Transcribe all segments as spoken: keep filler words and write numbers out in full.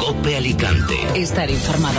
COPE Alicante. Estar informado.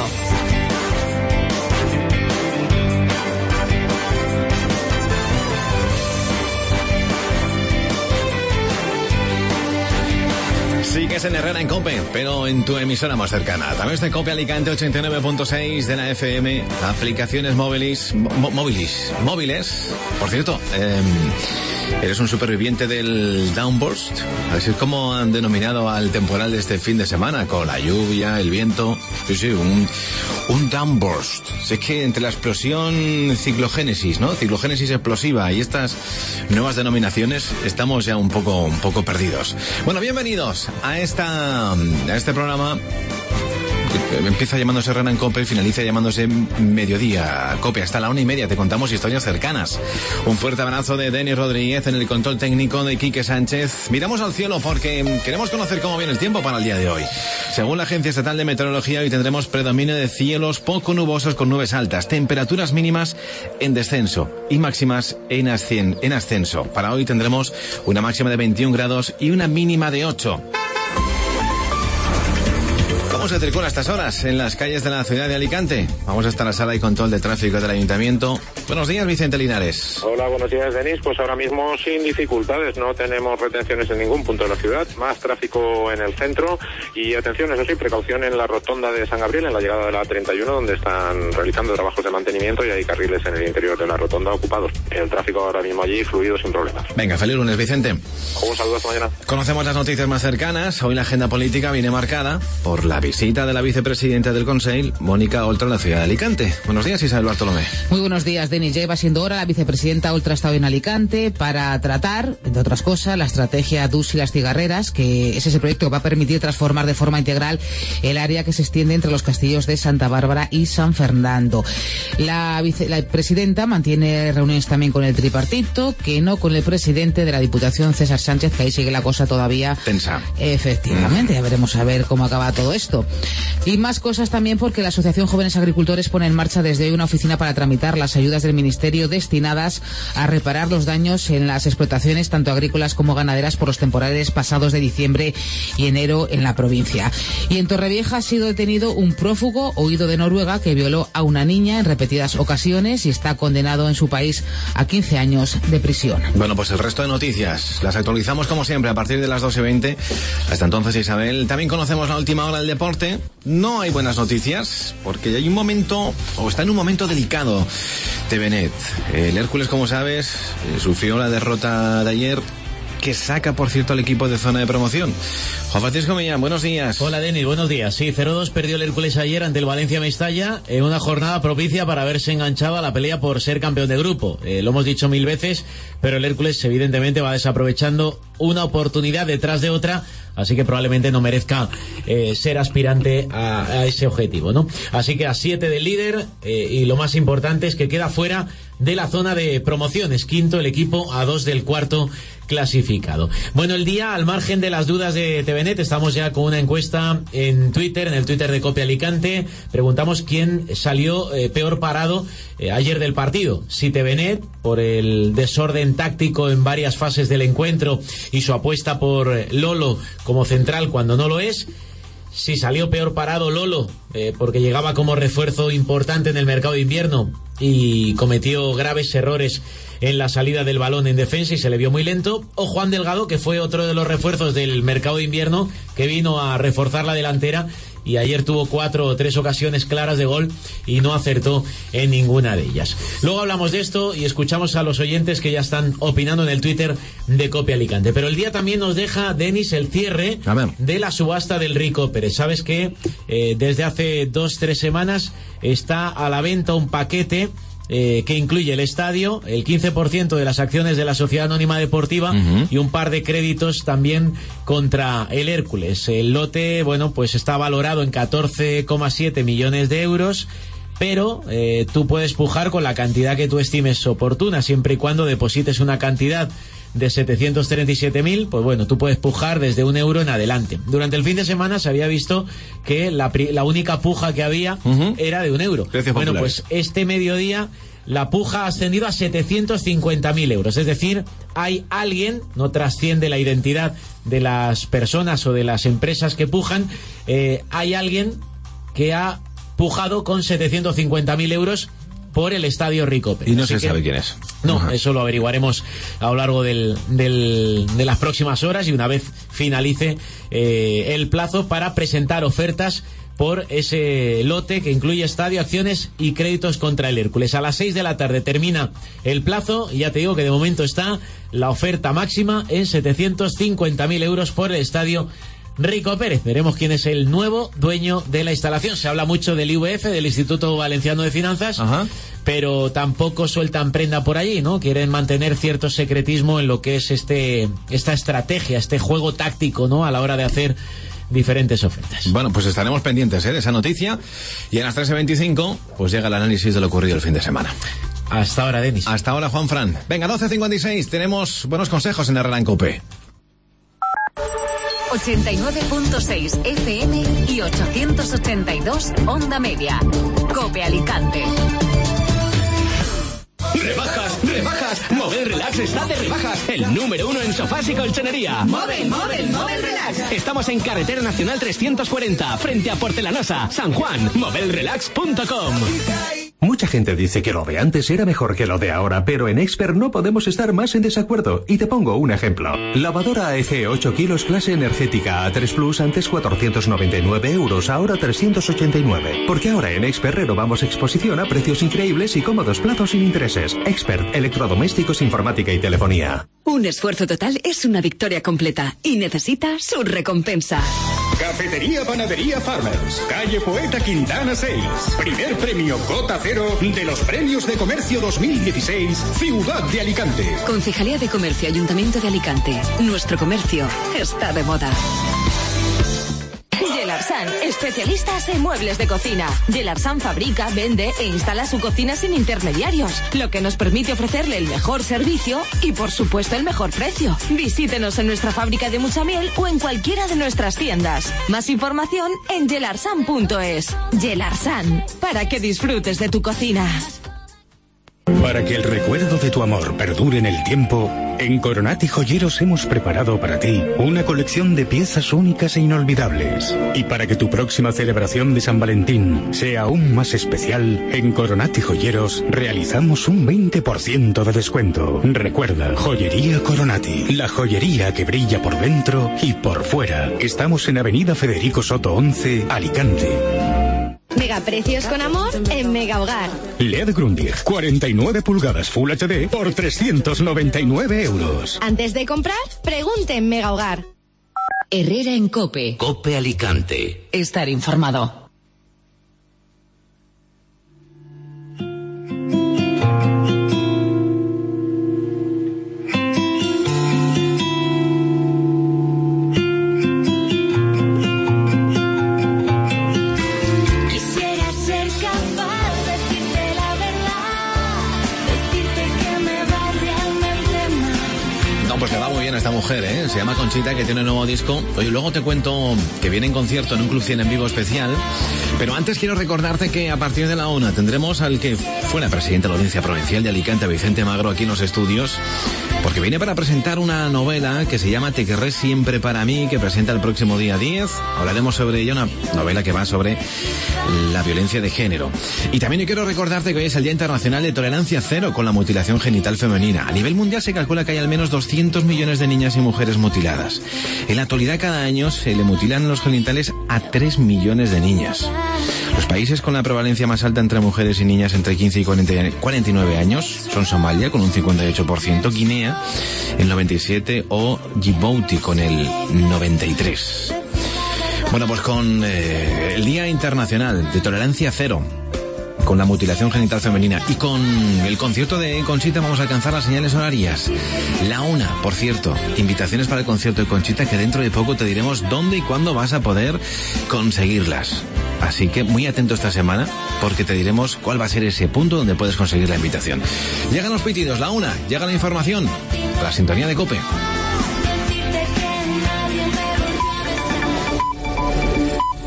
Sigues en Herrera en COPE, pero en tu emisora más cercana. A través de COPE Alicante ochenta y nueve punto seis de la F M, aplicaciones móviles, móviles, móviles. Por cierto, eh, eres un superviviente del downburst. Así es como han denominado al temporal de este fin de semana, con la lluvia, el viento. Sí, sí, un, un downburst. Es que entre la explosión, ciclogénesis, ¿no? Ciclogénesis explosiva y estas nuevas denominaciones estamos ya un poco, un poco perdidos. Bueno, bienvenidos a esta, a este programa. Empieza llamándose Herrera en COPE y finaliza llamándose Mediodía COPE. Hasta la una y media te contamos historias cercanas. Un fuerte abrazo de Denis Rodríguez en el control técnico, de Quique Sánchez. Miramos al cielo porque queremos conocer cómo viene el tiempo para el día de hoy. Según la Agencia Estatal de Meteorología, hoy tendremos predominio de cielos poco nubosos con nubes altas, temperaturas mínimas en descenso y máximas en, ascen- en ascenso. Para hoy tendremos una máxima de veintiún grados y una mínima de ocho. ¿Cómo se circula a estas horas en las calles de la ciudad de Alicante? Vamos hasta la sala y control de tráfico del Ayuntamiento. Buenos días, Vicente Linares. Hola, buenos días, Denis. Pues ahora mismo sin dificultades, no tenemos retenciones en ningún punto de la ciudad, más tráfico en el centro y atención, eso sí, precaución en la rotonda de San Gabriel, en la llegada de la treinta y uno, donde están realizando trabajos de mantenimiento y hay carriles en el interior de la rotonda ocupados. El tráfico ahora mismo allí fluido sin problemas. Venga, feliz lunes, Vicente. Un saludo, hasta mañana. Conocemos las noticias más cercanas. Hoy la agenda política viene marcada por la visita de la vicepresidenta del Consell, Mónica Oltra, en la ciudad de Alicante. Buenos días, Isabel Bartolomé. Muy buenos días, Denis. Ya iba siendo hora. La vicepresidenta Oltra ha estado en Alicante para tratar, entre otras cosas, la estrategia D U S y las cigarreras, que es ese proyecto que va a permitir transformar de forma integral el área que se extiende entre los castillos de Santa Bárbara y San Fernando. La, vice, la presidenta mantiene reuniones también con el tripartito, que no con el presidente de la Diputación, César Sánchez, que ahí sigue la cosa todavía tensa. Efectivamente, mm. ya veremos a ver cómo acaba todo esto. Y más cosas también porque la Asociación Jóvenes Agricultores pone en marcha desde hoy una oficina para tramitar las ayudas del Ministerio destinadas a reparar los daños en las explotaciones tanto agrícolas como ganaderas por los temporales pasados de diciembre y enero en la provincia. Y en Torrevieja ha sido detenido un prófugo huido de Noruega que violó a una niña en repetidas ocasiones y está condenado en su país a quince años de prisión. Bueno, pues el resto de noticias las actualizamos como siempre a partir de las doce y veinte. Hasta entonces, Isabel, también conocemos la última hora del deporte. No hay buenas noticias, porque hay un momento, o está en un momento delicado, TVNet. El Hércules, como sabes, sufrió la derrota de ayer, que saca, por cierto, al equipo de zona de promoción. Juan Francisco Millán, buenos días. Hola, Denis, buenos días. Sí, cero dos perdió el Hércules ayer ante el Valencia Mestalla en una jornada propicia para haberse enganchado a la pelea por ser campeón de grupo. Eh, lo hemos dicho mil veces, pero el Hércules evidentemente va desaprovechando una oportunidad detrás de otra, así que probablemente no merezca eh, ser aspirante a, a ese objetivo, ¿no? Así que a siete del líder, eh, y lo más importante es que queda fuera de la zona de promociones, quinto el equipo a dos del cuarto clasificado. Bueno, el día, al margen de las dudas de TVNet, estamos ya con una encuesta en Twitter, en el Twitter de COPE Alicante. Preguntamos quién salió eh, peor parado eh, ayer del partido. Si TVNet, por el desorden táctico en varias fases del encuentro y su apuesta por Lolo como central cuando no lo es. Si salió peor parado Lolo, eh, porque llegaba como refuerzo importante en el mercado de invierno y cometió graves errores en la salida del balón en defensa y se le vio muy lento. O Juan Delgado, que fue otro de los refuerzos del mercado de invierno, que vino a reforzar la delantera y ayer tuvo cuatro o tres ocasiones claras de gol y no acertó en ninguna de ellas. Luego hablamos de esto y escuchamos a los oyentes que ya están opinando en el Twitter de COPE Alicante. Pero el día también nos deja, Denis, el cierre de la subasta del Rico Pérez. Sabes que eh, desde hace dos, tres semanas está a la venta un paquete Eh, que incluye el estadio, el quince por ciento de las acciones de la Sociedad Anónima Deportiva uh-huh. y un par de créditos también contra el Hércules. El lote, bueno, pues está valorado en catorce coma siete millones de euros, pero eh, tú puedes pujar con la cantidad que tú estimes oportuna, siempre y cuando deposites una cantidad de setecientos treinta y siete mil, pues bueno, tú puedes pujar desde un euro en adelante. Durante el fin de semana se había visto que la, la única puja que había uh-huh. era de un euro. Bueno, pues este mediodía la puja ha ascendido a setecientos cincuenta mil euros. Es decir, hay alguien, no trasciende la identidad de las personas o de las empresas que pujan, eh, hay alguien que ha pujado con setecientos cincuenta mil euros por el Estadio Ricope. Y no Así se que, sabe quién es. No, Ajá. Eso lo averiguaremos a lo largo del, del, de las próximas horas y una vez finalice eh, el plazo para presentar ofertas por ese lote que incluye estadio, acciones y créditos contra el Hércules. A las seis de la tarde termina el plazo y ya te digo que de momento está la oferta máxima en setecientos cincuenta mil euros por el Estadio Rico Pérez. Veremos quién es el nuevo dueño de la instalación. Se habla mucho del I V F, del Instituto Valenciano de Finanzas, Ajá. pero tampoco sueltan prenda por allí, ¿no? Quieren mantener cierto secretismo en lo que es este esta estrategia, este juego táctico, ¿no? A la hora de hacer diferentes ofertas. Bueno, pues estaremos pendientes ¿eh? de esa noticia y a las trece veinticinco pues llega el análisis de lo ocurrido el fin de semana. Hasta ahora, Denis. Hasta ahora, Juan Fran. Venga, doce cincuenta y seis, tenemos buenos consejos en Herrera en Cope. ochenta y nueve punto seis F M y ochocientos ochenta y dos Onda Media. Cope Alicante. Rebajas, rebajas. Movel Relax está de rebajas. El número uno en sofás y colchonería. Movel, Movel, Movel Relax. Estamos en Carretera Nacional trescientos cuarenta, frente a Porcelanosa, San Juan. movel relax punto com. Mucha gente dice que lo de antes era mejor que lo de ahora, pero en Expert no podemos estar más en desacuerdo. Y te pongo un ejemplo. Lavadora A E C ocho kilos clase energética A tres Plus, antes cuatrocientos noventa y nueve euros, ahora trescientos ochenta y nueve. Porque ahora en Expert renovamos exposición a precios increíbles y cómodos plazos sin intereses. Expert, electrodomésticos, informática y telefonía. Un esfuerzo total es una victoria completa y necesita su recompensa. Cafetería Panadería Farmers, calle Poeta Quintana seis. Primer premio Gota Cero de los Premios de Comercio dos mil dieciséis, Ciudad de Alicante. Concejalía de Comercio, Ayuntamiento de Alicante. Nuestro comercio está de moda. Gelarsan, especialistas en muebles de cocina. Gelarsan fabrica, vende e instala su cocina sin intermediarios, lo que nos permite ofrecerle el mejor servicio y, por supuesto, el mejor precio. Visítenos en nuestra fábrica de Muchamiel o en cualquiera de nuestras tiendas. Más información en gelarsan punto es. Gelarsan, para que disfrutes de tu cocina. Para que el recuerdo de tu amor perdure en el tiempo, en Coronati Joyeros hemos preparado para ti una colección de piezas únicas e inolvidables. Y para que tu próxima celebración de San Valentín sea aún más especial, en Coronati Joyeros realizamos un veinte por ciento de descuento. Recuerda, Joyería Coronati, la joyería que brilla por dentro y por fuera. Estamos en Avenida Federico Soto once, Alicante. Megaprecios con amor en Mega Hogar. L E D Grundig, cuarenta y nueve pulgadas Full H D por trescientos noventa y nueve euros. Antes de comprar, pregunte en Mega Hogar. Herrera en Cope. Cope Alicante. Estar informado. Mujer, ¿eh? Se llama Conchita, que tiene un nuevo disco. Oye, luego te cuento que viene en concierto en un Club cien en vivo especial. Pero antes quiero recordarte que a partir de la una tendremos al que fue la presidenta de la Audiencia Provincial de Alicante, Vicente Magro, aquí en los estudios, porque viene para presentar una novela que se llama Te querré siempre para mí, que presenta el próximo día diez. Hablaremos sobre ella, una novela que va sobre la violencia de género. Y también yo quiero recordarte que hoy es el Día Internacional de Tolerancia Cero con la mutilación genital femenina. A nivel mundial se calcula que hay al menos doscientos millones de niñas y mujeres mutiladas. En la actualidad, cada año se le mutilan los genitales a tres millones de niñas. Los países con la prevalencia más alta entre mujeres y niñas entre quince y cuarenta y nueve años son Somalia con un cincuenta y ocho por ciento, Guinea el noventa y siete por ciento o Djibouti con el noventa y tres por ciento. Bueno, pues con eh, el Día Internacional de Tolerancia Cero con la mutilación genital femenina y con el concierto de Conchita vamos a alcanzar las señales horarias. La una, por cierto, invitaciones para el concierto de Conchita, que dentro de poco te diremos dónde y cuándo vas a poder conseguirlas. Así que muy atento esta semana, porque te diremos cuál va a ser ese punto donde puedes conseguir la invitación. Llegan los pitidos, la una, llega la información, la sintonía de COPE.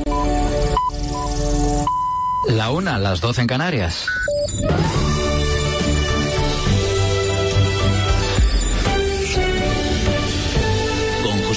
La una, las doce en Canarias.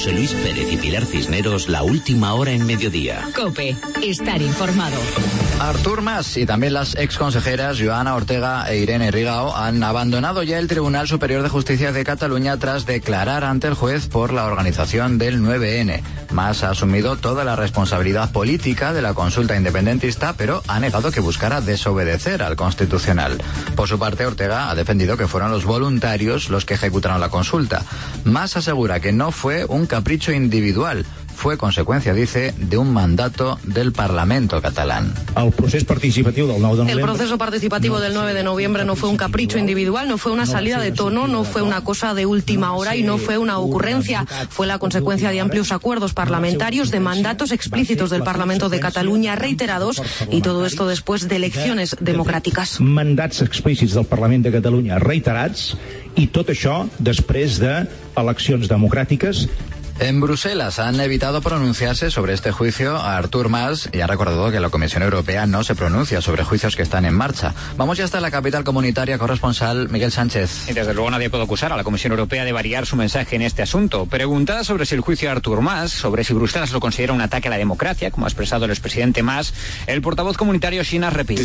José Luis Pérez y Pilar Cisneros, la última hora en mediodía. COPE, estar informado. Artur Mas y también las exconsejeras Joana Ortega e Irene Rigao han abandonado ya el Tribunal Superior de Justicia de Cataluña tras declarar ante el juez por la organización del nueve ene. Mas ha asumido toda la responsabilidad política de la consulta independentista, pero ha negado que buscara desobedecer al Constitucional. Por su parte, Ortega ha defendido que fueron los voluntarios los que ejecutaron la consulta. Mas asegura que no fue un capricho individual. Fue consecuencia, dice, de un mandato del Parlamento catalán. El proceso participativo del nueve de noviembre. El proceso participativo del nueve de noviembre no fue un capricho individual, no fue una salida de tono, no fue una cosa de última hora y no fue una ocurrencia. Fue la consecuencia de amplios acuerdos parlamentarios, de mandatos explícitos del Parlamento de Cataluña reiterados, y todo esto después de elecciones democráticas. Mandats explícits del Parlament de Catalunya reiterats, i tot això després de eleccions democràtiques. En Bruselas han evitado pronunciarse sobre este juicio a Artur Mas y han recordado que la Comisión Europea no se pronuncia sobre juicios que están en marcha. Vamos ya hasta la capital comunitaria, corresponsal Miguel Sánchez. Y desde luego nadie puede acusar a la Comisión Europea de variar su mensaje en este asunto. Preguntada sobre si el juicio a Artur Mas, sobre si Bruselas lo considera un ataque a la democracia, como ha expresado el expresidente Mas, el portavoz comunitario Schinas repite.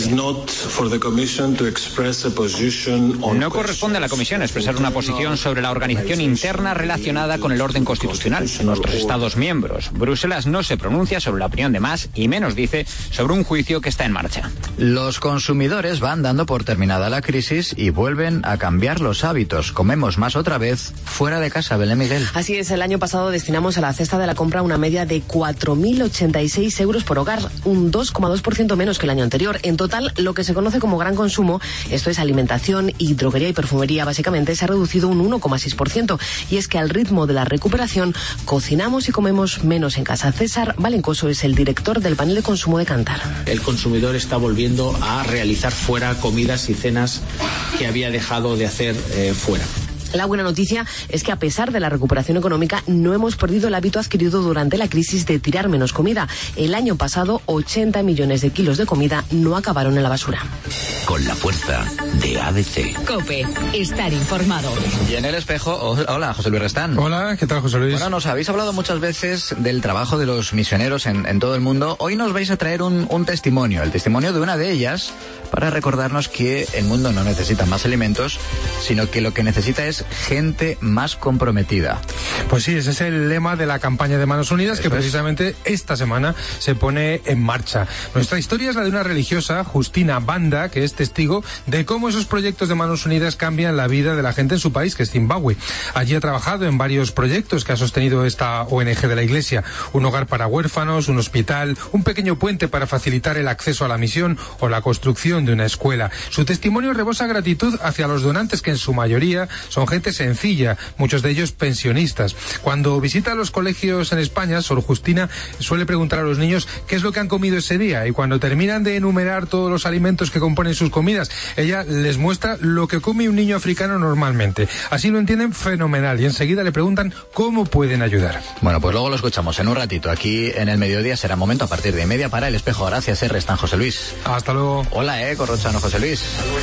No corresponde a la Comisión expresar una posición sobre la organización interna relacionada con el orden constitucional en nuestros Estados miembros. Bruselas no se pronuncia sobre la opinión de Mas y menos dice sobre un juicio que está en marcha. Los consumidores van dando por terminada la crisis y vuelven a cambiar los hábitos. Comemos más otra vez fuera de casa, Belén Miguel. Así es, el año pasado destinamos a la cesta de la compra una media de cuatro mil ochenta y seis euros por hogar, un dos coma dos por ciento menos que el año anterior. En total, lo que se conoce como gran consumo, esto es alimentación y droguería y perfumería, básicamente se ha reducido un uno coma seis por ciento. Y es que al ritmo de la recuperación, cocinamos y comemos menos en casa. César Valencoso es el director del panel de consumo de Kantar. El consumidor está volviendo a realizar fuera comidas y cenas que había dejado de hacer eh, fuera. La buena noticia es que a pesar de la recuperación económica no hemos perdido el hábito adquirido durante la crisis de tirar menos comida. El año pasado ochenta millones de kilos de comida no acabaron en la basura. Con la fuerza de A D C. COPE, estar informado. Y en el espejo, hola, José Luis Restán. Hola, ¿qué tal, José Luis? Bueno, nos habéis hablado muchas veces del trabajo de los misioneros en, en todo el mundo. Hoy nos vais a traer un, un testimonio, el testimonio de una de ellas, para recordarnos que el mundo no necesita más alimentos, sino que lo que necesita es gente más comprometida. Pues sí, ese es el lema de la campaña de Manos Unidas. Eso que precisamente es. Esta semana se pone en marcha. Nuestra historia es la de una religiosa, Justina Banda, que es testigo de cómo esos proyectos de Manos Unidas cambian la vida de la gente en su país, que es Zimbabue. Allí ha trabajado en varios proyectos que ha sostenido esta O N Ge de la Iglesia: un hogar para huérfanos, un hospital, un pequeño puente para facilitar el acceso a la misión o la construcción de una escuela. Su testimonio rebosa gratitud hacia los donantes, que en su mayoría son gente sencilla, muchos de ellos pensionistas. Cuando visita los colegios en España, Sor Justina suele preguntar a los niños qué es lo que han comido ese día, y cuando terminan de enumerar todos los alimentos que componen sus comidas, ella les muestra lo que come un niño africano normalmente. Así lo entienden fenomenal y enseguida le preguntan cómo pueden ayudar. Bueno, pues luego lo escuchamos en un ratito. Aquí en el mediodía será momento a partir de media para El Espejo. Gracias, R. Están José Luis. Hasta luego. Hola, eh, Corrochano, José Luis.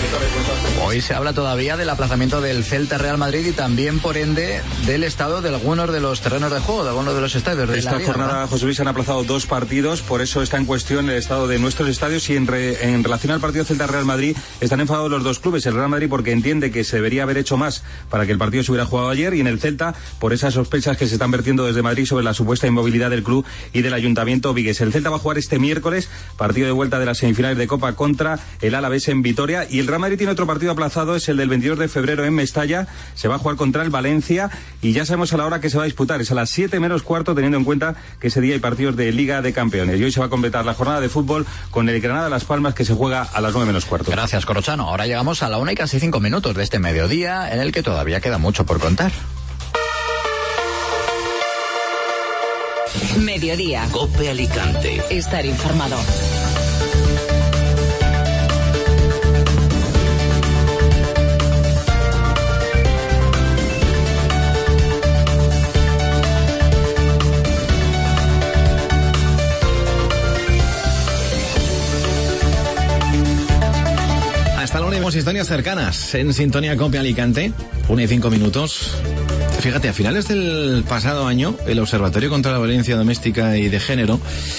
Hoy se habla todavía del aplazamiento del Celta Real Madrid y también, por ende, del estado de algunos de los terrenos de juego, de algunos de los estadios de Esta la Liga, jornada, ¿verdad? José Luis, han aplazado dos partidos, por eso está en cuestión el estado de nuestros estadios, y en, re, en relación al partido Celta-Real Madrid están enfadados los dos clubes. El Real Madrid porque entiende que se debería haber hecho más para que el partido se hubiera jugado ayer, y en el Celta por esas sospechas que se están vertiendo desde Madrid sobre la supuesta inmovilidad del club y del Ayuntamiento vigués. El Celta va a jugar este miércoles, partido de vuelta de las semifinales de Copa contra el Alavés en Vitoria, y el Real Madrid tiene otro partido aplazado, es el del veintidós de febrero en Mestalla. Se va a jugar contra el Valencia y ya sabemos a la hora que se va a disputar, es a las siete menos cuarto, teniendo en cuenta que ese día hay partidos de Liga de Campeones, y hoy se va a completar la jornada de fútbol con el Granada Las Palmas, que se juega a las nueve menos cuarto. Gracias, Corrochano. Ahora llegamos a la una y casi cinco minutos de este mediodía, en el que todavía queda mucho por contar. Mediodía. COPE Alicante. Estar informado. Hasta luego, historias cercanas en Sintonía COPE Alicante. Una y cinco minutos. Fíjate, a finales del pasado año, el Observatorio contra la Violencia Doméstica y de Género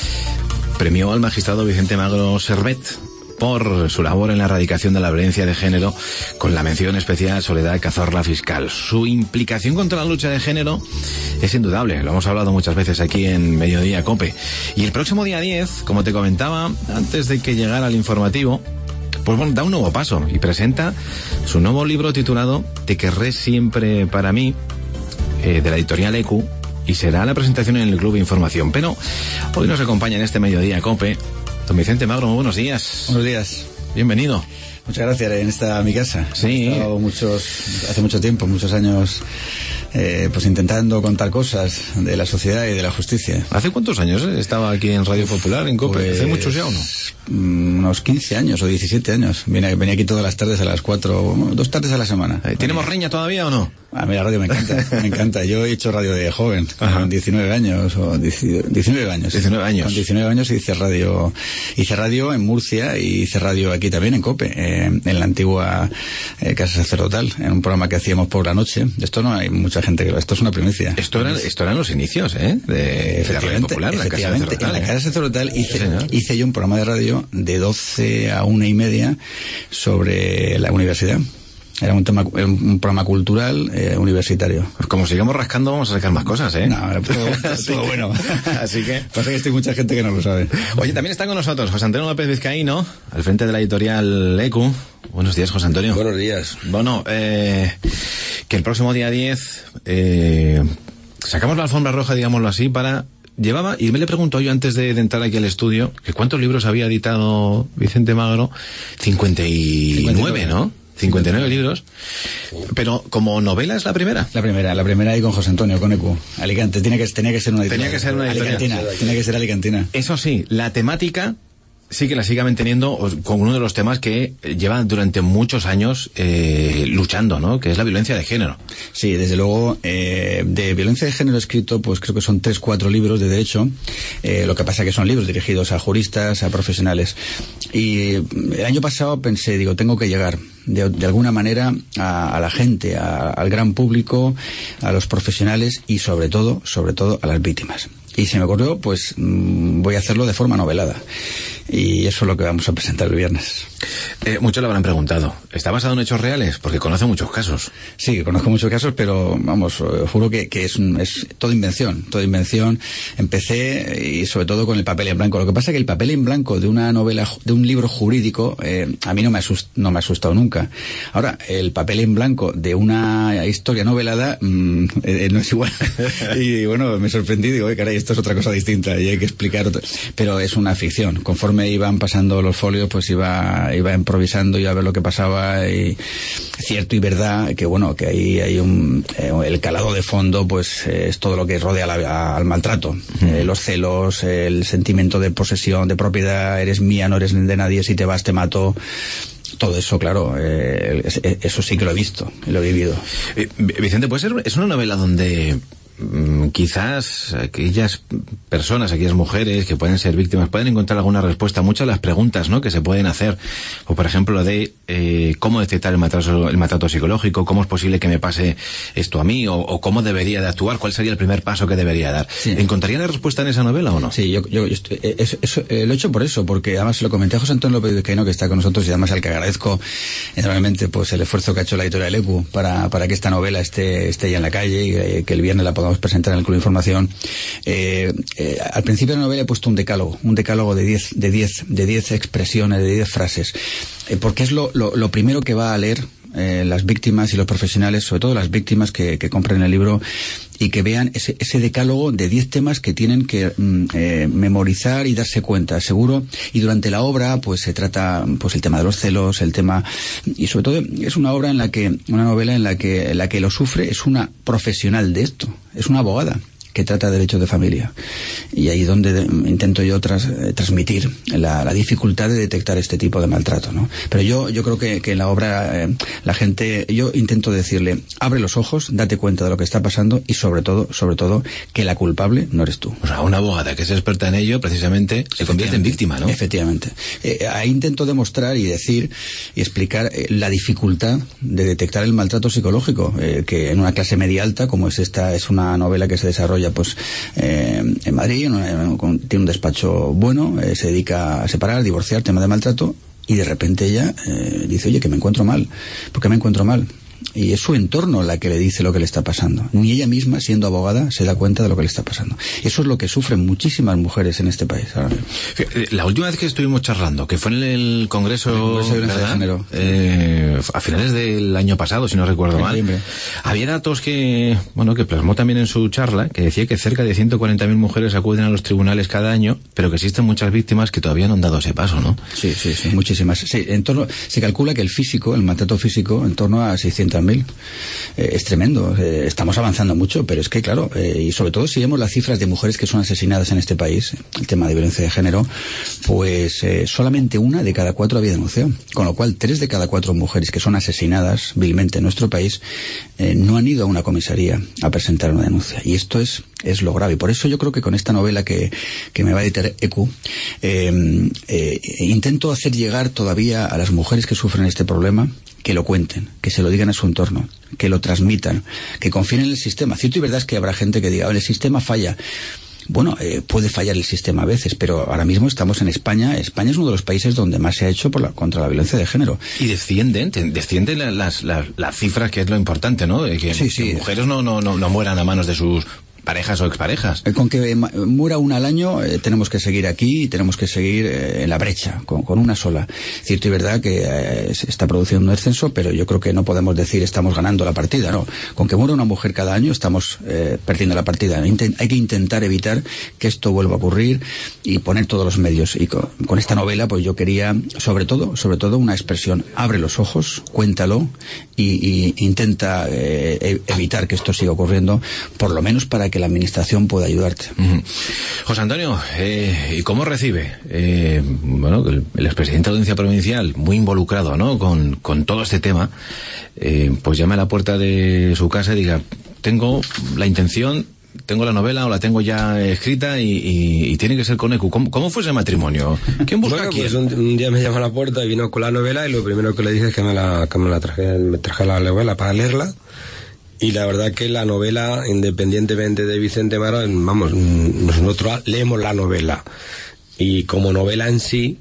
premió al magistrado Vicente Magro Servet por su labor en la erradicación de la violencia de género, con la mención especial Soledad Cazorla Fiscal. Su implicación contra la lucha de género es indudable, lo hemos hablado muchas veces aquí en Mediodía COPE. Y el próximo día diez, como te comentaba, antes de que llegara el informativo, pues bueno, da un nuevo paso y presenta su nuevo libro titulado Te querré siempre para mí, eh, de la editorial E Q, y será la presentación en el Club de Información. Pero hoy nos acompaña en este Mediodía COPE don Vicente Magro. Muy buenos días. Buenos días. Bienvenido. Muchas gracias. En esta mi casa. Sí. He estado muchos, hace mucho tiempo, muchos años, eh, pues intentando contar cosas de la sociedad y de la justicia. ¿Hace cuántos años eh? estaba aquí en Radio Popular, en COPE? Pues, ¿Hace muchos ya o no? Unos quince años o diecisiete años. Venía, venía aquí todas las tardes a las cuatro, dos tardes a la semana. ¿Tenemos reña todavía o no? A mí la radio me encanta, me encanta. Yo he hecho radio de joven, Ajá. con diecinueve años, o diecinueve años. diecinueve años. Con diecinueve años hice radio, hice radio en Murcia y hice radio aquí también en COPE, eh, en la antigua eh, Casa Sacerdotal, en un programa que hacíamos por la noche. Esto no hay mucha gente que lo, esto es una primicia. Esto eran, esto eran los inicios, ¿eh? De, de Radio Popular, la Casa Sacerdotal. En la Casa Sacerdotal ¿eh? hice, sí, hice yo un programa de radio de doce a una y media sobre la universidad. Era un tema, un programa cultural eh, universitario. Pues como sigamos rascando vamos a sacar más cosas, ¿eh? No, todo, todo bueno. Así que... Pasa que estoy mucha gente que no lo sabe. Oye, también está con nosotros José Antonio López Vizcaíno, al frente de la editorial E Q. Buenos días, José Antonio. Buenos días. Bueno, eh, que el próximo día diez eh, sacamos la alfombra roja, digámoslo así, para... Llevaba, y me le pregunto yo antes de, de entrar aquí al estudio, que cuántos libros había editado Vicente Magro. cincuenta y nueve, ¿no? cincuenta y nueve libros. Pero como novela es la primera. La primera, la primera ahí con José Antonio, con E Q. Alicante, tenía que, tenía que ser una editorial. Tenía que ser una editorial. Alicantina, tenía que ser alicantina. Eso sí, la temática sí que la sigue manteniendo con uno de los temas que llevan durante muchos años eh, luchando, ¿no? Que es la violencia de género. Sí, desde luego, eh, de violencia de género he escrito, pues creo que son tres, cuatro libros de derecho. Eh, lo que pasa que son libros dirigidos a juristas, a profesionales. Y el año pasado pensé, digo, tengo que llegar de, de alguna manera a, a la gente, a, al gran público, a los profesionales y sobre todo, sobre todo a las víctimas. Y se me ocurrió, pues mmm, voy a hacerlo de forma novelada. Y eso es lo que vamos a presentar el viernes. Eh, muchos le habrán preguntado, ¿está basado en hechos reales? Porque conoce muchos casos. Sí, conozco muchos casos, pero vamos, juro que, que es, un, es toda invención, toda invención. Empecé y sobre todo con el papel en blanco. Lo que pasa es que el papel en blanco de una novela, de un libro jurídico, eh, a mí no me, asust, no me ha asustado nunca. Ahora, el papel en blanco de una historia novelada mmm, eh, no es igual. Y bueno, me sorprendí, digo, eh, caray, esto es otra cosa distinta y hay que explicar otra. Pero es una ficción. Conforme me iban pasando los folios, pues iba iba improvisando, iba a ver lo que pasaba, y cierto y verdad que bueno, que ahí hay un eh, el calado de fondo, pues eh, es todo lo que rodea la, a, al maltrato, uh-huh. eh, los celos, el sentimiento de posesión, de propiedad, eres mía, no eres de nadie, si te vas te mato. Todo eso, claro, eh, eso sí que lo he visto, lo he vivido. Eh, Vicente, ¿puede ser, es una novela donde quizás aquellas personas, aquellas mujeres que pueden ser víctimas pueden encontrar alguna respuesta a muchas de las preguntas, ¿no?, que se pueden hacer, o por ejemplo de eh, cómo detectar el maltrato, el maltrato psicológico, cómo es posible que me pase esto a mí, o, o cómo debería de actuar, cuál sería el primer paso que debería dar? Sí. ¿Encontrarían la respuesta en esa novela o no? Sí, yo, yo, yo estoy, eso, eso, eh, lo he hecho por eso, porque además se lo comenté a José Antonio López Vizcaíno, que está con nosotros, y además al que agradezco enormemente pues el esfuerzo que ha hecho la editorial E Q para, para que esta novela esté, esté ya en la calle y eh, que el viernes la podamos presentar en el Club de Información. Eh, eh, al principio de la novela he puesto un decálogo, un decálogo de diez, de diez, de diez expresiones, de diez frases, eh, porque es lo, lo, lo primero que va a leer eh, las víctimas y los profesionales, sobre todo las víctimas que, que compren el libro y que vean ese, ese decálogo de diez temas que tienen que mm, eh, memorizar y darse cuenta, seguro. Y durante la obra pues se trata pues el tema de los celos, el tema, y sobre todo es una obra en la que, una novela en la que, en la que lo sufre es una profesional de esto, es una abogada. que trata de derechos de familia. Y ahí donde de, intento yo tras, eh, transmitir la, la dificultad de detectar este tipo de maltrato, ¿no? Pero yo, yo creo que, que en la obra eh, la gente, yo intento decirle, abre los ojos, date cuenta de lo que está pasando y sobre todo, sobre todo, que la culpable no eres tú. O sea, una abogada que es experta en ello, precisamente, se convierte en víctima, ¿no? Efectivamente. Eh, ahí intento demostrar y decir y explicar eh, la dificultad de detectar el maltrato psicológico, eh, que en una clase media alta, como es esta, es una novela que se desarrolla pues eh, en Madrid, una, con, tiene un despacho bueno, eh, se dedica a separar, divorciar, tema de maltrato, y de repente ella eh, dice, oye, que me encuentro mal. ¿Por qué me encuentro mal? Y es su entorno la que le dice lo que le está pasando. Ni ella misma, siendo abogada, se da cuenta de lo que le está pasando. Eso es lo que sufren muchísimas mujeres en este país. Ahora mismo. La última vez que estuvimos charlando, que fue en el Congreso, el Congreso de Violencia de Género, eh, a finales del año pasado, si no recuerdo mal, había datos que, bueno, que plasmó también en su charla, que decía que cerca de ciento cuarenta mil mujeres acuden a los tribunales cada año, pero que existen muchas víctimas que todavía no han dado ese paso, ¿no? Sí, sí, sí, muchísimas. Sí, en torno, se calcula que el físico, el maltrato físico, en torno a seiscientos mil. Eh, es tremendo. Eh, estamos avanzando mucho, pero es que, claro, eh, y sobre todo si vemos las cifras de mujeres que son asesinadas en este país, el tema de violencia de género, pues eh, solamente una de cada cuatro había denunciado. Con lo cual, tres de cada cuatro mujeres que son asesinadas vilmente en nuestro país eh, no han ido a una comisaría a presentar una denuncia. Y esto es es lo grave. Por eso yo creo que con esta novela que, que me va a editar E Q, eh, eh, intento hacer llegar todavía a las mujeres que sufren este problema, que lo cuenten, que se lo digan a su entorno, que lo transmitan, que confíen en el sistema. Cierto y verdad es que habrá gente que diga, el sistema falla. Bueno, eh, puede fallar el sistema a veces, pero ahora mismo estamos en España. España es uno de los países donde más se ha hecho por la, contra la violencia de género. Y descienden, descienden las, las, las cifras, que es lo importante, ¿no? De que, sí, sí. que mujeres no, no, no, no mueran a manos de sus parejas o exparejas. Con que muera una al año, eh, tenemos que seguir aquí y tenemos que seguir eh, en la brecha, con, con una sola. Cierto y verdad que eh, se está produciendo un descenso, pero yo creo que no podemos decir estamos ganando la partida, no. Con que muera una mujer cada año estamos eh, perdiendo la partida. Intent, hay que intentar evitar que esto vuelva a ocurrir y poner todos los medios. Y con, con esta novela, pues yo quería, sobre todo, sobre todo una expresión, abre los ojos, cuéntalo y, y intenta eh, evitar que esto siga ocurriendo, por lo menos para que que la administración pueda ayudarte. Uh-huh. José Antonio, eh, ¿y cómo recibe? Eh, bueno, el, el expresidente de la Audiencia Provincial, muy involucrado, ¿no?, con, con todo este tema, eh, pues llame a la puerta de su casa y diga, tengo la intención, tengo la novela o la tengo ya escrita y, y, y tiene que ser con E Q. ¿Cómo, cómo fue ese matrimonio? ¿Quién busca bueno, a quién? Pues un, un día me llamó a la puerta y vino con la novela y lo primero que le dije es que me la, que me la traje, me traje la novela para leerla. Y la verdad que la novela, independientemente de Vicente Maro, vamos, nosotros leemos la novela. Y como novela en sí,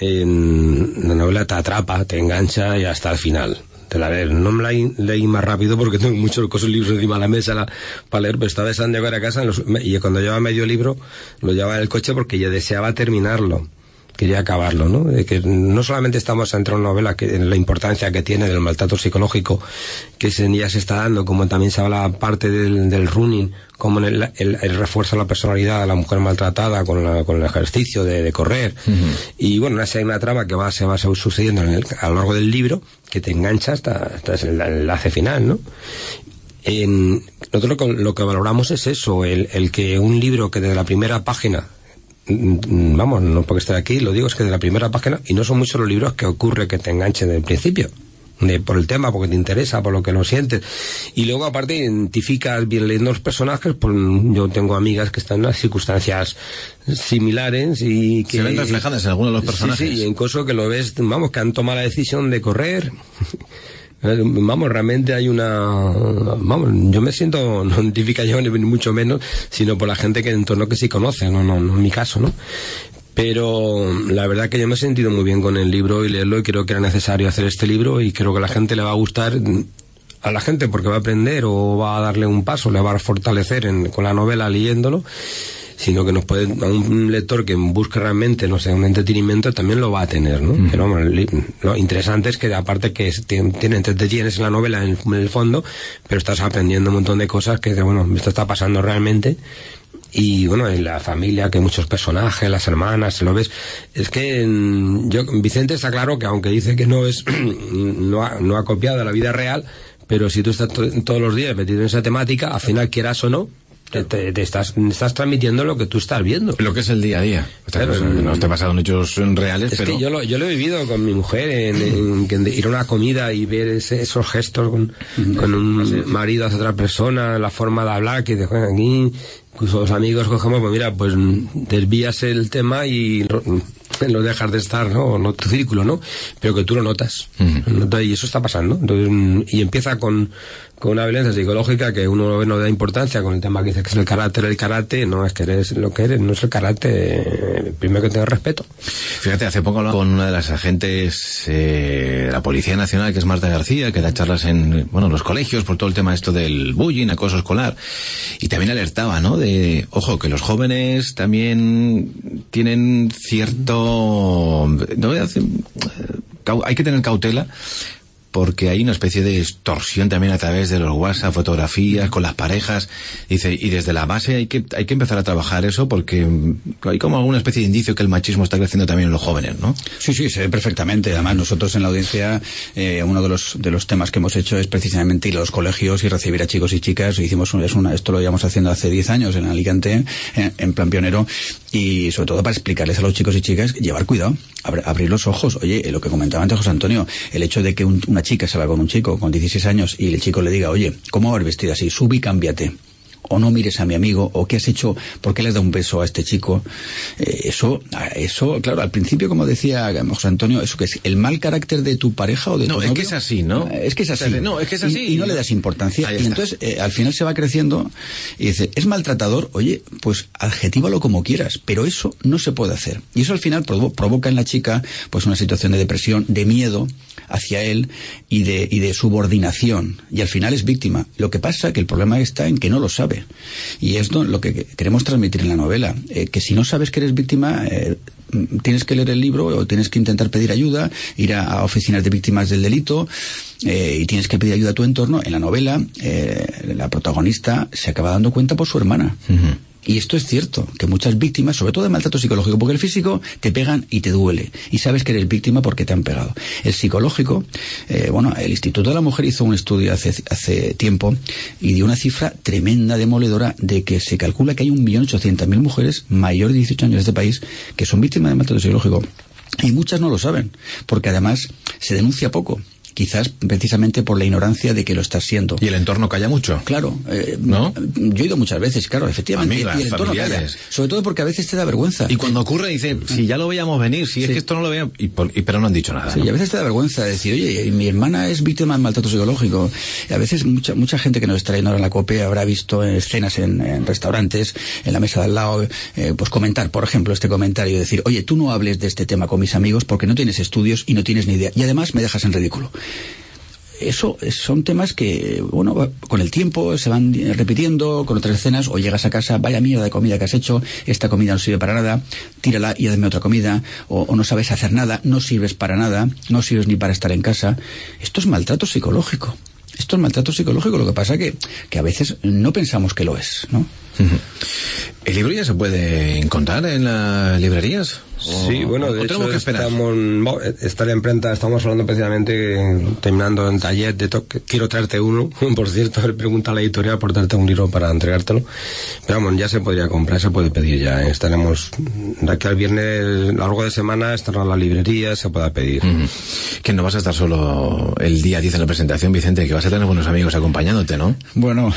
en, la novela te atrapa, te engancha y hasta el final. Te la lees. No me la leí más rápido porque tengo muchos cosas libros encima de la mesa la, para leer, pero estaba deseando llegar a casa los, y cuando llevaba medio libro lo llevaba en el coche porque yo deseaba terminarlo. Quería acabarlo, ¿no? De que no solamente estamos ante una novela que la importancia que tiene del maltrato psicológico que ya se está dando, como también se habla parte del, del running, como en el, el, el refuerzo de la personalidad de la mujer maltratada con, la, con el ejercicio de, de correr. Uh-huh. Y bueno, hay una trama que va, se va sucediendo en el, a lo largo del libro que te engancha hasta, hasta el enlace final, ¿no? En, nosotros lo, lo que valoramos es eso, el, el que un libro que desde la primera página, vamos, no porque esté aquí, lo digo, es que de la primera página, y no son muchos los libros que ocurre que te enganchen desde el principio, de, por el tema, porque te interesa, por lo que lo sientes, y luego aparte identificas bien leyendo los personajes, pues yo tengo amigas que están en las circunstancias similares y que se ven reflejadas en algunos de los personajes. Sí, sí, y incluso que lo ves, vamos, que han tomado la decisión de correr. Vamos, realmente hay una... Vamos, yo me siento, no identifica yo ni mucho menos, sino por la gente que en entorno que sí conoce, no, no, no en mi caso, ¿no? Pero la verdad que yo me he sentido muy bien con el libro y leerlo, y creo que era necesario hacer este libro, y creo que a la gente le va a gustar, a la gente porque va a aprender o va a darle un paso, le va a fortalecer en, con la novela leyéndolo, sino que nos puede, a un lector que busque realmente, no sé, un entretenimiento, también lo va a tener, ¿no? Mm. Pero bueno, lo interesante es que aparte que tiene, tiene entretienes en la novela en el, en el fondo, pero estás aprendiendo un montón de cosas que, bueno, esto está pasando realmente. Y bueno, en la familia, que hay muchos personajes, las hermanas, lo ves. Es que yo, Vicente está claro que aunque dice que no es, no ha, no ha copiado la vida real, pero si tú estás to- todos los días metido en esa temática, al final, quieras o no, te, te, te estás, estás transmitiendo lo que tú estás viendo. Lo que es el día a día. Claro, cosa, no te pasaron hechos reales, es pero... que yo lo, yo lo he vivido con mi mujer, en, en, en ir a una comida y ver ese, esos gestos con, uh-huh. con un marido hacia otra persona, la forma de hablar, que te juegan aquí, incluso los amigos cogemos, pues mira, pues desvías el tema y lo, lo dejas de estar, ¿no? No tu círculo, ¿no? Pero que tú lo notas. Uh-huh. Y eso está pasando. Entonces, y empieza con, con una violencia psicológica que uno no da importancia con el tema que dice que es el carácter, el karate. No, es que eres lo que eres, no es el karate. Primero que tener respeto. Fíjate, hace poco hablaba con una de las agentes de eh, la Policía Nacional, que es Marta García, que da charlas en, bueno, los colegios por todo el tema esto del bullying, acoso escolar. Y también alertaba, ¿no? De, ojo, que los jóvenes también tienen cierto... No voy a decir, hay que tener cautela, porque hay una especie de extorsión también a través de los WhatsApp, fotografías con las parejas. Dice, y desde la base hay que hay que empezar a trabajar eso, porque hay como alguna especie de indicio que el machismo está creciendo también en los jóvenes, ¿no? Sí, sí, se ve perfectamente. Además, nosotros en la audiencia, eh, uno de los de los temas que hemos hecho es precisamente ir a los colegios y recibir a chicos y chicas. Hicimos es una, esto lo llevamos haciendo hace diez años en Alicante, en, en plan pionero, y sobre todo para explicarles a los chicos y chicas, llevar cuidado, abr- abrir los ojos. Oye, lo que comentaba antes José Antonio, el hecho de que un, una chica se va con un chico con dieciséis años y el chico le diga, oye, ¿cómo vas vestida así? Sube y cámbiate. O no mires a mi amigo, o qué has hecho, por qué le has dado un beso a este chico. Eh, eso, eso, claro, al principio, como decía José Antonio, eso que es el mal carácter de tu pareja o de no, tu novio. No, es que es así, ¿no? Es que es así. No, es que es así. Y, y no le das importancia. Ahí y está. entonces, eh, al final se va creciendo y dice, es maltratador, oye, pues adjetívalo como quieras, pero eso no se puede hacer. Y eso al final provo- provoca en la chica, pues una situación de depresión, de miedo hacia él y de, y de subordinación. Y al final es víctima. Lo que pasa que el problema está en que no lo sabe. Y es lo que queremos transmitir en la novela, eh, que si no sabes que eres víctima, eh, tienes que leer el libro o tienes que intentar pedir ayuda, ir a, a oficinas de víctimas del delito, eh, y tienes que pedir ayuda a tu entorno. En la novela, eh, la protagonista se acaba dando cuenta por su hermana. Uh-huh. Y esto es cierto, que muchas víctimas, sobre todo de maltrato psicológico, porque el físico te pegan y te duele, y sabes que eres víctima porque te han pegado. El psicológico, eh, bueno, el Instituto de la Mujer hizo un estudio hace, hace tiempo y dio una cifra tremenda, demoledora, de que se calcula que hay un millón ochocientas mil mujeres mayores de dieciocho años de este país que son víctimas de maltrato psicológico. Y muchas no lo saben, porque además se denuncia poco. Quizás precisamente por la ignorancia de que lo estás siendo. ¿Y el entorno calla mucho? Claro. Eh, ¿No? Yo he ido muchas veces, claro, efectivamente. Amigas, y el entorno familiares. calla. Sobre todo porque a veces te da vergüenza. Y cuando ocurre dice, si ya lo veíamos venir, si sí. es que esto no lo veíamos, y, y, pero no han dicho nada. Sí, ¿no? Y a veces te da vergüenza decir, oye, mi hermana es víctima de maltrato psicológico. Y a veces mucha mucha gente que nos está yendo ahora en la COPE habrá visto escenas en, en restaurantes, en la mesa de al lado, eh, pues comentar, por ejemplo, este comentario, decir, oye, tú no hables de este tema con mis amigos porque no tienes estudios y no tienes ni idea. Y además me dejas en ridículo. Eso son temas que, bueno, con el tiempo se van repitiendo con otras escenas, o llegas a casa, vaya mierda de comida que has hecho, esta comida no sirve para nada, tírala y hazme otra comida, o, o no sabes hacer nada, no sirves para nada, no sirves ni para estar en casa. Esto es maltrato psicológico. Esto es maltrato psicológico, lo que pasa que, que a veces no pensamos que lo es, ¿no? Uh-huh. ¿El libro ya se puede encontrar en las librerías? Sí, bueno, de hecho que estamos, está la imprenta, estamos hablando precisamente, terminando en taller de to- quiero traerte uno, por cierto, le pregunta a la editorial por darte un libro para entregártelo, pero vamos, ya se podría comprar, se puede pedir ya, estaremos, de aquí al viernes, a lo largo de semana, estará en la librería, se pueda pedir. Uh-huh. Que no vas a estar solo el día diez en la presentación, Vicente, que vas a tener buenos amigos acompañándote, ¿no? Bueno,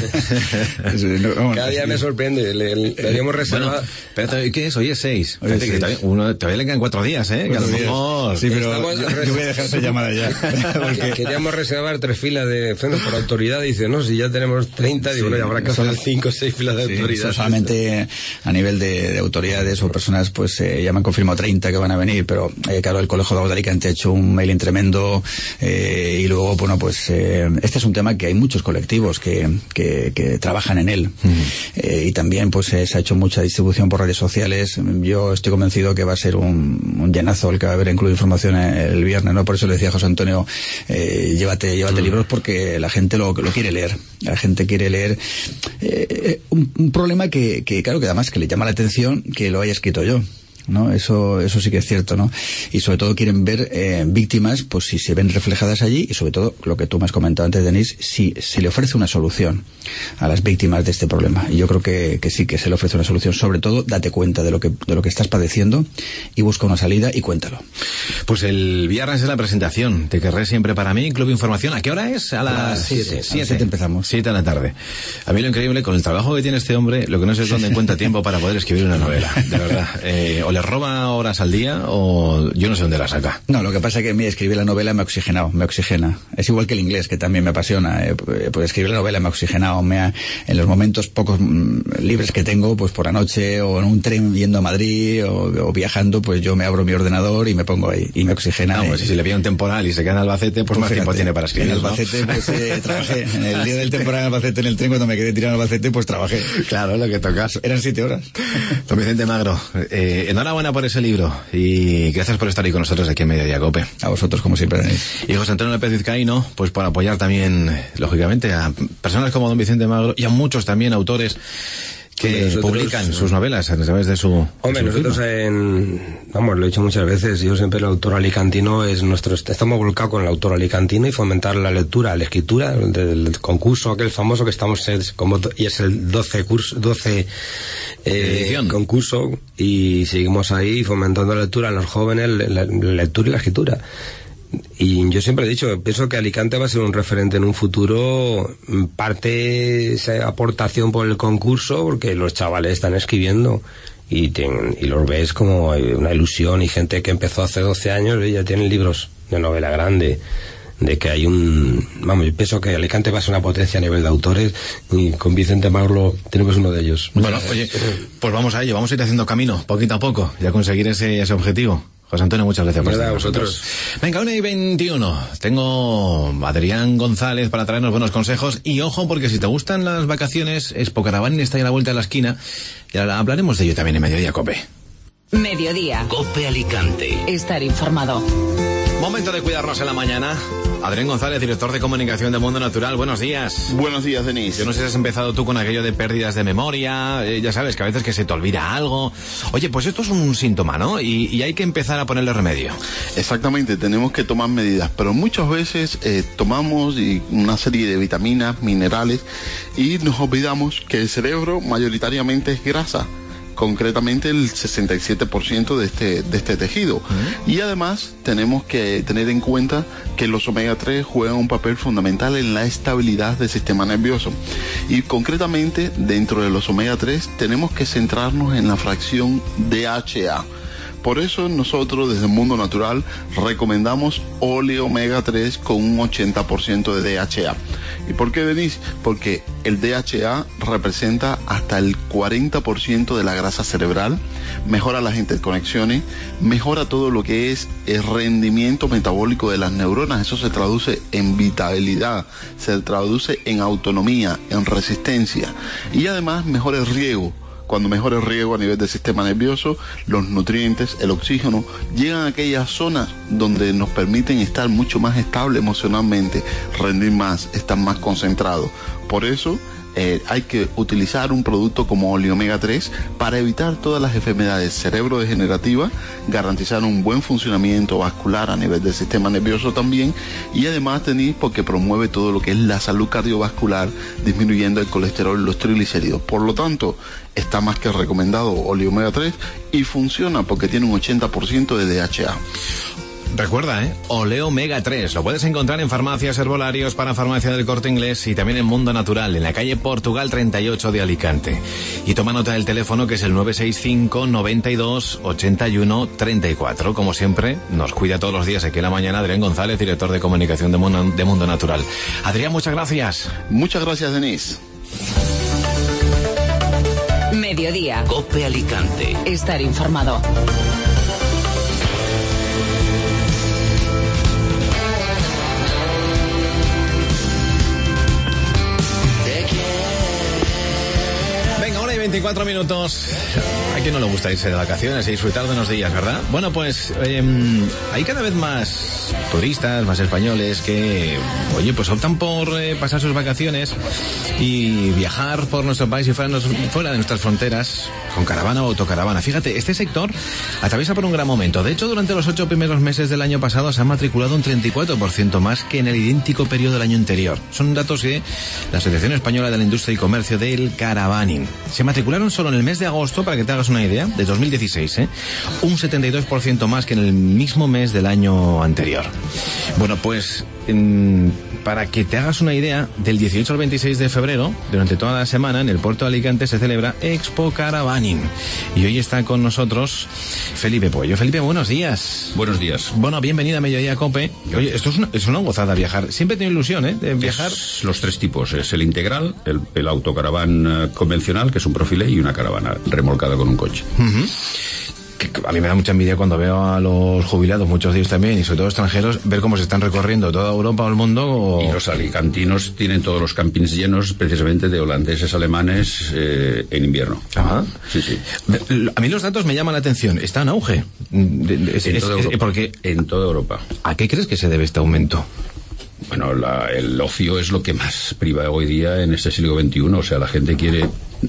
cada día me sorprende, le, le, le habíamos reservado. Bueno, pero ¿qué es? Hoy es seis. Hoy es Fíjate, seis. que uno, todavía le quedan cuatro días, ¿eh? Que a lo mejor... Sí, pero Estamos, yo, yo voy a dejar esa llamada ya. Porque queríamos reservar tres filas de frenos por autoridad. Dice, no, si ya tenemos treinta, digo, sí, bueno, habrá que hacer cinco o seis filas de sí, autoridad. Solamente a nivel de, de autoridades o personas, pues eh, ya me han confirmado treinta que van a venir, pero eh, claro, el Colegio de Abogados de Alicante ha hecho un mailing tremendo, eh, y luego, bueno, pues eh, este es un tema que hay muchos colectivos que, que, que trabajan en él. Mm. Eh, y también, pues eh, se ha hecho mucha distribución por redes sociales. Yo estoy convencido que va a ser un, un llenazo el que va a haber en Club de Información el viernes, ¿no? Por eso le decía a José Antonio, eh, llévate, llévate mm. libros, porque la gente lo, lo quiere leer. La gente quiere leer eh, un, un problema que, que, claro, que además que le llama la atención que lo haya escrito yo. ¿no? Eso, eso sí que es cierto, ¿no? Y sobre todo quieren ver eh, víctimas, pues si se ven reflejadas allí, y sobre todo lo que tú me has comentado antes, Denise, si se le ofrece una solución a las víctimas de este problema. Y yo creo que, que sí que se le ofrece una solución. Sobre todo, date cuenta de lo que, de lo que estás padeciendo y busca una salida y cuéntalo. Pues el viernes es la presentación. Te querré siempre para mí, Club Información. ¿A qué hora es? A las siete. siete empezamos. siete de la tarde. A mí lo increíble, con el trabajo que tiene este hombre, lo que no sé es dónde encuentra tiempo para poder escribir una novela. De verdad. Eh, o le roba horas al día o yo no sé dónde la saca. No, lo que pasa es que mí escribir la novela me ha oxigenado, me oxigena. Es igual que el inglés, que también me apasiona. Eh, pues escribir la novela me ha oxigenado. Me ha, en los momentos pocos mm, libres que tengo, pues por la noche o en un tren yendo a Madrid o, o viajando, pues yo me abro mi ordenador y me pongo ahí y me oxigena. No, pues y, si le pilla un temporal y se queda en Albacete, pues, pues más fíjate, tiempo tiene para escribir. En Albacete, ¿no? Pues eh, trabajé. En el día del temporal en Albacete, en el tren, cuando me quedé tirado en Albacete, pues trabajé. Claro, lo que tocas. Eran siete horas. Don Vicente Magro, eh, enhorabuena por ese libro y gracias por estar ahí con nosotros aquí en Mediodía Cope. A vosotros, como siempre, Denis. Y José Antonio López Vizcaíno, pues por apoyar también, lógicamente, a personas como don Vicente Magro y a muchos también autores que nosotros, publican sus novelas a través de su... Hombre, su nosotros en... Vamos, lo he dicho muchas veces, yo siempre el autor alicantino es nuestro... Estamos volcados con el autor alicantino y fomentar la lectura, la escritura, del concurso aquel famoso que estamos... como y es el doce curso, doce eh, concurso y seguimos ahí fomentando la lectura en los jóvenes, la, la lectura y la escritura. Y yo siempre he dicho, pienso que Alicante va a ser un referente en un futuro, parte esa aportación por el concurso, porque los chavales están escribiendo y, ten, y los ves como una ilusión, y gente que empezó hace doce años y ya tienen libros de novela grande, de que hay un... Vamos, yo pienso que Alicante va a ser una potencia a nivel de autores y con Vicente Magro tenemos uno de ellos. Bueno, oye, pues vamos a ello, vamos a ir haciendo camino, poquito a poco, y a conseguir ese, ese objetivo. José Antonio, muchas gracias por estar con nosotros. Venga, una y veintiuno. Tengo a Adrián González para traernos buenos consejos. Y ojo, porque si te gustan las vacaciones, Expo Caravana está ahí a la vuelta de la esquina. Y ahora hablaremos de ello también en Mediodía Cope. Mediodía. Cope Alicante. Estar informado. Momento de cuidarnos en la mañana. Adrián González, director de comunicación de Mundo Natural. Buenos días. Buenos días, Denis. Yo no sé si has empezado tú con aquello de pérdidas de memoria. Eh, ya sabes que a veces que se te olvida algo. Oye, pues esto es un síntoma, ¿no? Y, y hay que empezar a ponerle remedio. Exactamente, tenemos que tomar medidas. Pero muchas veces eh, tomamos y una serie de vitaminas, minerales, y nos olvidamos que el cerebro mayoritariamente es grasa. Concretamente el sesenta y siete por ciento de este, de este tejido. Uh-huh. Y además tenemos que tener en cuenta que los omega tres juegan un papel fundamental en la estabilidad del sistema nervioso. Y concretamente dentro de los omega tres tenemos que centrarnos en la fracción D H A. Por eso nosotros desde el Mundo Natural recomendamos óleo omega tres con un ochenta por ciento de D H A. ¿Y por qué, Denise? Porque el D H A representa hasta el cuarenta por ciento de la grasa cerebral, mejora las interconexiones, mejora todo lo que es el rendimiento metabólico de las neuronas. Eso se traduce en vitalidad, se traduce en autonomía, en resistencia, y además mejora el riego. Cuando mejora el riego a nivel del sistema nervioso, los nutrientes, el oxígeno, llegan a aquellas zonas donde nos permiten estar mucho más estable emocionalmente, rendir más, estar más concentrados. Por eso eh, hay que utilizar un producto como óleo omega tres para evitar todas las enfermedades cerebrodegenerativas, garantizar un buen funcionamiento vascular a nivel del sistema nervioso también, y además tenéis porque promueve todo lo que es la salud cardiovascular, disminuyendo el colesterol y los triglicéridos. Por lo tanto, está más que recomendado óleo omega tres y funciona porque tiene un ochenta por ciento de D H A. Recuerda, ¿eh? Oleo Omega tres. Lo puedes encontrar en farmacias, herbolarios, para Farmacia del Corte Inglés y también en Mundo Natural, en la calle Portugal treinta y ocho de Alicante. Y toma nota del teléfono, que es el nueve seis cinco, noventa y dos, ochenta y uno, treinta y cuatro. Como siempre, nos cuida todos los días aquí en la mañana Adrián González, director de comunicación de Mundo, de Mundo Natural. Adrián, muchas gracias. Muchas gracias, Denise. Mediodía. Cope Alicante. Estar informado. Venga, una y veinticuatro minutos. Aquí quién no le gusta irse de vacaciones y disfrutar de unos días, ¿verdad? Bueno, pues eh, hay cada vez más turistas, más españoles que, oye, pues optan por eh, pasar sus vacaciones y viajar por nuestro país y fuera, fuera de nuestras fronteras con caravana o autocaravana. Fíjate, este sector atraviesa por un gran momento. De hecho, durante los ocho primeros meses del año pasado se ha matriculado un treinta y cuatro por ciento más que en el idéntico periodo del año anterior. Son datos que la Asociación Española de la Industria y Comercio del Caravaning. Se matricularon solo en el mes de agosto, para que te hagas una idea, de dos mil dieciséis, ¿eh? un setenta y dos por ciento más que en el mismo mes del año anterior. Bueno, pues en, para que te hagas una idea, del dieciocho al veintiséis de febrero, durante toda la semana, en el puerto de Alicante se celebra Expo Caravaning. Y hoy está con nosotros Felipe Puello. Felipe, buenos días. Buenos días. Bueno, bienvenida a Mediodía Cope. Oye, esto es una, es una gozada viajar. Siempre he tenido ilusión, ¿eh? De viajar. Es los tres tipos. Es el integral, el, el autocaraván uh, convencional, que es un profilé, y una caravana remolcada con un coche. Uh-huh. A mí me da mucha envidia cuando veo a los jubilados, muchos de ellos también, y sobre todo extranjeros, ver cómo se están recorriendo toda Europa o el mundo. O... Y los alicantinos tienen todos los campings llenos precisamente de holandeses, alemanes eh, en invierno. Ajá. Sí, sí. A mí los datos me llaman la atención. Está en auge. Es, en, es, toda es, Europa, porque... en toda Europa. ¿A qué crees que se debe este aumento? Bueno, la, el ocio es lo que más priva hoy día en este siglo veintiuno. O sea, la gente quiere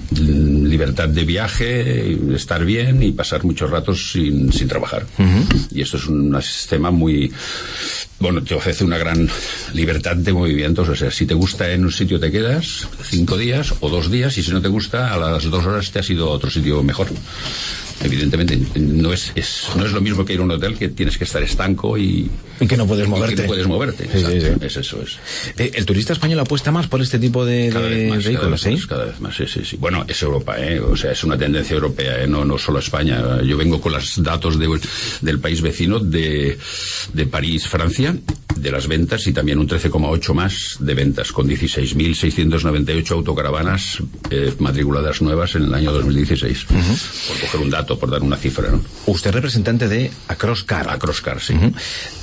libertad de viaje, estar bien y pasar muchos ratos sin, sin trabajar. Uh-huh. Y esto es un sistema muy... Bueno, te ofrece una gran libertad de movimientos. O sea, si te gusta en un sitio te quedas cinco días o dos días, y si no te gusta, a las dos horas te has ido a otro sitio mejor. Evidentemente no es, es no es lo mismo que ir a un hotel, que tienes que estar estanco y, y que no puedes moverte. Y que no puedes moverte. Sí, sí, sí. Es eso es. Eh, el turista español apuesta más por este tipo de, cada de vez más, vehículos, cada vez ¿sí? Más, cada vez más, sí, sí, sí. Bueno, es Europa, ¿eh? O sea, es una tendencia europea, ¿eh? No, no solo España. Yo vengo con los datos de, del país vecino de, de París, Francia, de las ventas, y también un trece coma ocho más de ventas, con dieciséis mil seiscientos noventa y ocho autocaravanas eh, matriculadas nuevas en el año dos mil dieciséis. Uh-huh. Por coger un dato, por dar una cifra, ¿no? Usted es representante de Across Car. Across Car, sí. Uh-huh.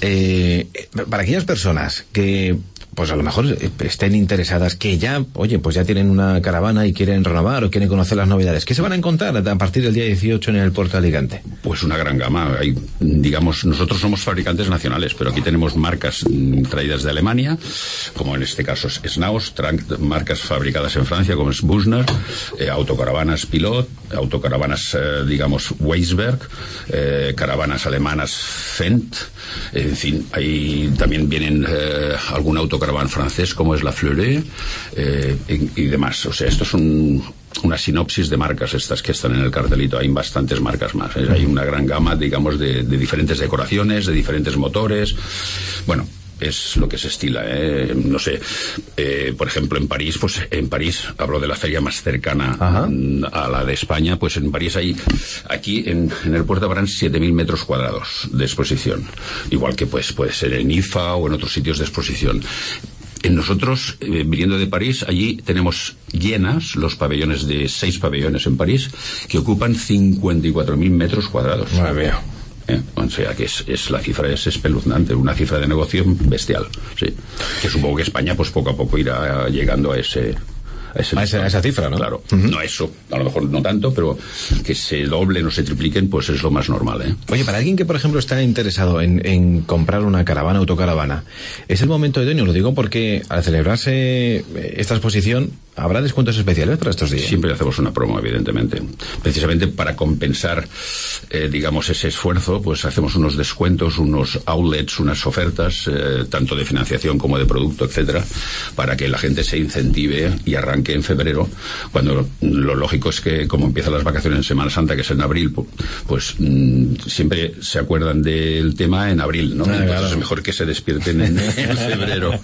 eh, para aquellas personas que pues a lo mejor estén interesadas, que ya, oye, pues ya tienen una caravana y quieren renovar o quieren conocer las novedades, ¿qué se van a encontrar a partir del día dieciocho en el puerto de Alicante? Pues una gran gama. Hay, digamos, nosotros somos fabricantes nacionales, pero aquí tenemos marcas mm, traídas de Alemania, como en este caso es Snaus, marcas fabricadas en Francia, como es Bussner, eh, autocaravanas Pilot, autocaravanas, eh, digamos, Weisberg, eh, caravanas alemanas Fendt, en fin, ahí también vienen eh, algún autocaravana francés como es la Fleuret, eh, y, y demás. O sea, esto es un, una sinopsis de marcas estas que están en el cartelito. Hay bastantes marcas más, ¿eh? Hay una gran gama, digamos, de, de diferentes decoraciones, de diferentes motores. Bueno, es lo que se estila, ¿eh? No sé, eh, por ejemplo en París, pues en París, hablo de la feria más cercana Ajá. a la de España, pues en París hay, aquí en, en el puerto habrán siete mil metros cuadrados de exposición, igual que pues puede ser en I F A o en otros sitios de exposición. En nosotros, eh, viniendo de París, allí tenemos llenas los pabellones, de seis pabellones en París, que ocupan cincuenta y cuatro mil metros cuadrados. Madre mía. ¿Eh? O sea que es, es la cifra es espeluznante, una cifra de negocio bestial, sí. Que supongo que España pues poco a poco irá llegando a ese a, ese a, esa, a esa cifra, ¿no? Claro, uh-huh. No eso, a lo mejor no tanto, pero que se doblen o se tripliquen, pues es lo más normal, ¿eh? Oye, para alguien que por ejemplo está interesado en, en comprar una caravana, autocaravana, es el momento idóneo, lo digo porque al celebrarse esta exposición ¿habrá descuentos especiales para estos días? Siempre hacemos una promo, evidentemente. Precisamente para compensar, eh, digamos, ese esfuerzo, pues hacemos unos descuentos, unos outlets, unas ofertas, eh, tanto de financiación como de producto, etcétera, para que la gente se incentive y arranque en febrero, cuando lo lógico es que, como empiezan las vacaciones en Semana Santa, que es en abril, pues mmm, siempre se acuerdan del tema en abril, ¿no? Ah, Entonces claro. Es mejor que se despierten en, en febrero.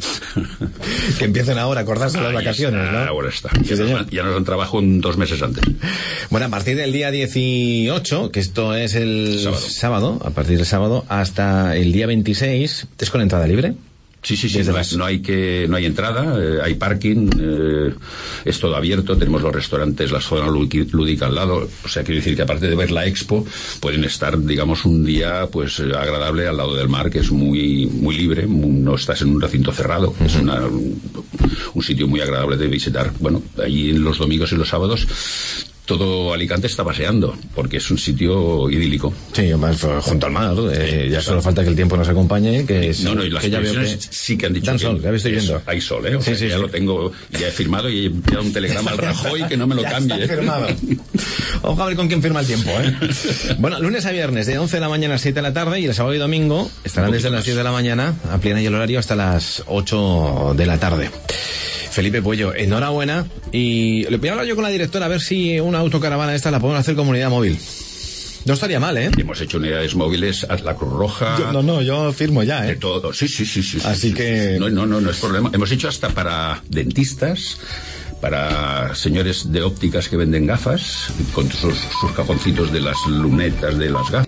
Que empiecen ahora a acordarse de las vacaciones, está, ¿no? Ahora está. Sí, ya, nos, ya nos dan trabajo un, dos meses antes. Bueno, a partir del día dieciocho, que esto es el sábado, sábado a partir del sábado, hasta el día veintiséis, ¿es con entrada libre? Sí, sí, sí, no, las... no hay que, no hay entrada, eh, hay parking, eh, es todo abierto, tenemos los restaurantes, la zona lúdica al lado, o sea, quiero decir que aparte de ver la expo, pueden estar, digamos, un día, pues, agradable al lado del mar, que es muy, muy libre, muy, no estás en un recinto cerrado, uh-huh. Es una, un, un sitio muy agradable de visitar. Bueno, allí los domingos y los sábados todo Alicante está paseando, porque es un sitio idílico. Sí, además, junto al mar, eh, ya solo falta que el tiempo nos acompañe, que es, no, no, y las que ya veo que sí que han dicho dan que sol, ya estoy eso, viendo. hay sol, ¿eh? O Sí, sea, sí, ya sí. lo tengo, ya he firmado y he enviado un telegrama al Rajoy que no me lo Ya cambie. está firmado. Ojo a ver con quién firma el tiempo, ¿eh? Bueno, lunes a viernes, de once de la mañana a siete de la tarde, y el sábado y domingo estarán desde las diez de la mañana, amplían ahí el horario hasta las ocho de la tarde. Felipe Puello, enhorabuena. Y le voy a hablar yo con la directora a ver si una autocaravana esta la podemos hacer como unidad móvil. No estaría mal, ¿eh? Hemos hecho unidades móviles a la Cruz Roja. Yo, no, no, yo firmo ya, ¿eh? De todo, sí, sí, sí. sí Así sí, que... Sí. No, no, no, no es problema. Hemos hecho hasta para dentistas, para señores de ópticas que venden gafas, con sus, sus cajoncitos de las lunetas de las gafas.